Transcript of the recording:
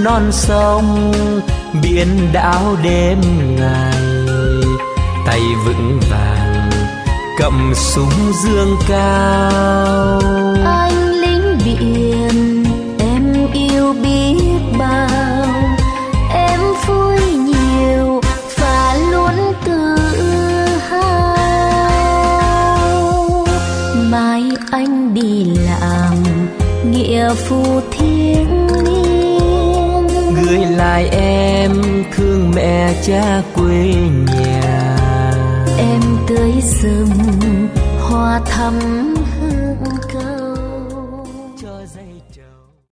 non sông, biển đảo đêm ngày. Tay vững vàng cầm súng dương cao. Anh lính biển em yêu biết bao, em vui nhiều và luôn tự hào. Mai anh đi làm nghĩa vụ thiêng liêng, gửi lại em thương mẹ cha quê nhà. Em tưới rừng hoa thắm